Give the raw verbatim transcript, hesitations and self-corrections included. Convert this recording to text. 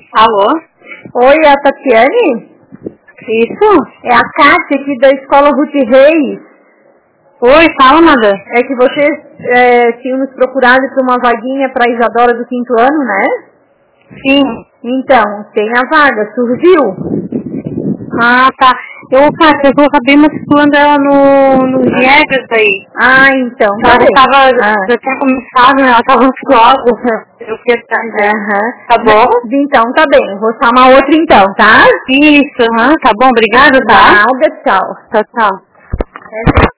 Alô? Oi, é a Tatiane? Isso? É a Kátia aqui da Escola Ruth Reis. Oi, fala, nada. É que vocês é, tinham nos procurado por uma vaguinha para Isadora do quinto ano, né? Sim. Então, tem a vaga, surgiu? Ah, tá. Eu, cara, eu vou saber matriculando ela no, no Viegas aí. Ah, então, tá Ela bem. tava, Ah. já tinha começado, né? Ela tava ansiosa. Eu queria estar, Aham. Tá bom? Então, tá bem. Vou chamar outra então, tá? Isso, aham. Tá bom, obrigada, tá? Nada, tchau. Tchau, tchau. É.